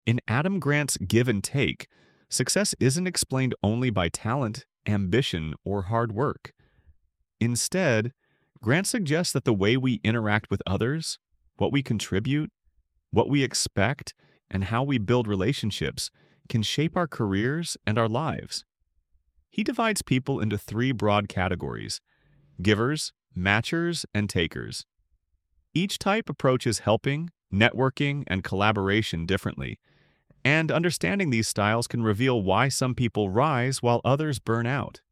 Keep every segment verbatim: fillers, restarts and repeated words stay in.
In Adam Grant's Give and Take, success isn't explained only by talent, ambition, or hard work. Instead, Grant suggests that the way we interact with others, what we contribute, what we expect, and how we build relationships can shape our careers and our lives. He divides people into three broad categories: givers, matchers, and takers. Each type approaches helping, networking, and collaboration differently, and understanding these styles can reveal why some people rise while others burn out.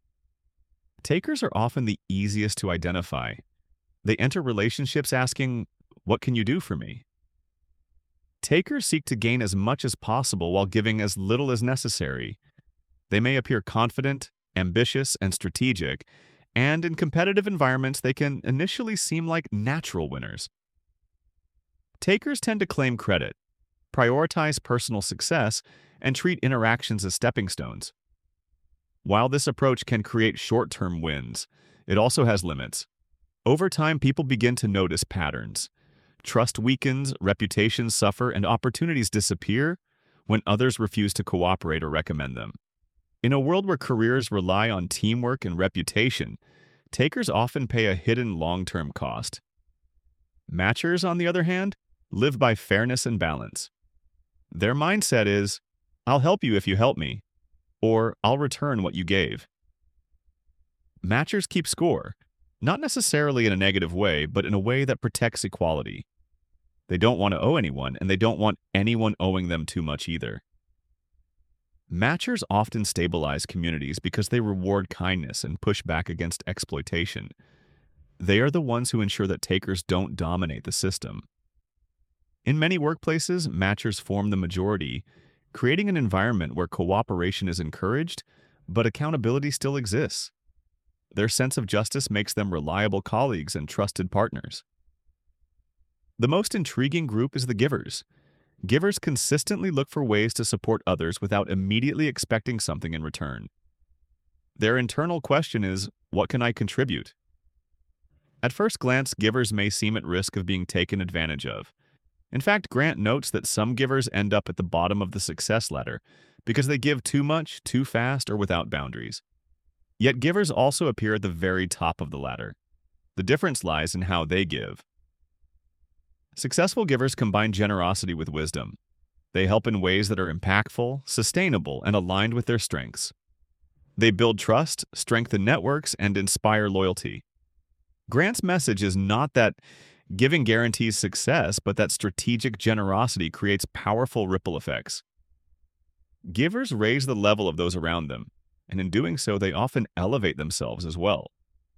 Takers are often the easiest to identify. They enter relationships asking, "What can you do for me?" Takers seek to gain as much as possible while giving as little as necessary. They may appear confident, ambitious, and strategic, and in competitive environments they can initially seem like natural winners. Takers tend to claim credit, prioritize personal success, and treat interactions as stepping stones. While this approach can create short-term wins, it also has limits. Over time, people begin to notice patterns. Trust weakens, reputations suffer, and opportunities disappear when others refuse to cooperate or recommend them. In a world where careers rely on teamwork and reputation, takers often pay a hidden long-term cost. Matchers, on the other hand, live by fairness and balance. Their mindset is, "I'll help you if you help me," or "I'll return what you gave." Matchers keep score, not necessarily in a negative way, but in a way that protects equality. They don't want to owe anyone, and they don't want anyone owing them too much either. Matchers often stabilize communities because they reward kindness and push back against exploitation. They are the ones who ensure that takers don't dominate the system. In many workplaces, matchers form the majority, creating an environment where cooperation is encouraged, but accountability still exists. Their sense of justice makes them reliable colleagues and trusted partners. The most intriguing group is the givers. Givers consistently look for ways to support others without immediately expecting something in return. Their internal question is, "What can I contribute?" At first glance, givers may seem at risk of being taken advantage of. In fact, Grant notes that some givers end up at the bottom of the success ladder because they give too much, too fast, or without boundaries. Yet givers also appear at the very top of the ladder. The difference lies in how they give. Successful givers combine generosity with wisdom. They help in ways that are impactful, sustainable, and aligned with their strengths. They build trust, strengthen networks, and inspire loyalty. Grant's message is not that giving guarantees success, but that strategic generosity creates powerful ripple effects. Givers raise the level of those around them, and in doing so, they often elevate themselves as well.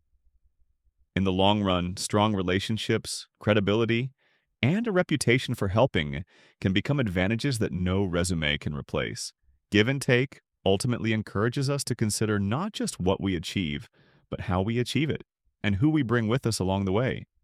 In the long run, strong relationships, credibility, and a reputation for helping can become advantages that no resume can replace. Give and take ultimately encourages us to consider not just what we achieve, but how we achieve it, and who we bring with us along the way.